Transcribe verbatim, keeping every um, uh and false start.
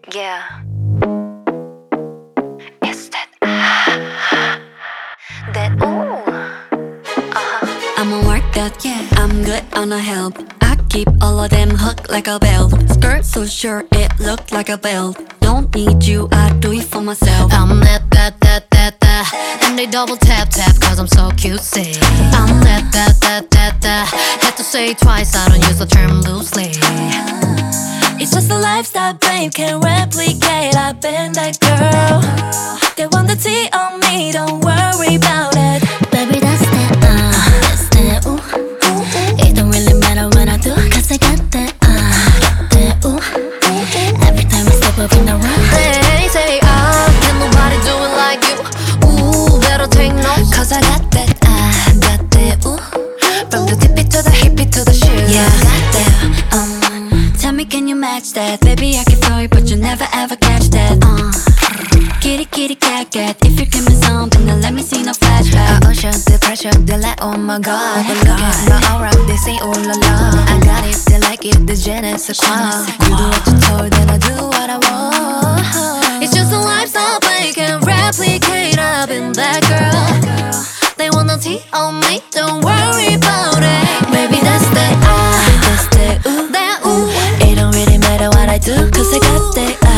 Yeah. It's that ah, that ooh. Uh-huh. I'ma work that, yeah, I'm good on a help. I keep all of them hooked like a belt. Skirt so short it looked like a belt. Don't need you, I do it for myself. I'm that, that, that, that, that. And they double tap, tap, cause I'm so cutesy. I'm that, that, that, that, that. Had to say it twice, I don't use the term loosely. It's just a lifestyle, babe, can't replicate. I've been that girl. They want the tea on me, don't worry about it. Baby, that's that, uh, that's that, ooh, ooh. It don't really matter what I do, cause I got that, uh, that, ooh. Every time I step up in the room, They say, ah, can nobody do it like you. Ooh, better take notes, Cause I got that, I got that, ooh. From the tippy to the hippie to the shoe. Yeah, I got that, um. Tell me, can you match that? Baby, I can throw it, but you never ever catch that, uh. Kitty, kitty, cat, cat. If you give me something, then let me see no flashback. I ocean, the pressure, they like, oh my god. They look at my aura, they say, oh la la. I got it, they like it, the je ne sais quoi. You do what you're told, then I do what I want. It's just a lifestyle, but you can't replicate. I've been that girl. They want the tea on me, don't worry about it. Baby, that's that, ah, that's that, ooh, That ooh, it don't really matter what I do, cause I got that,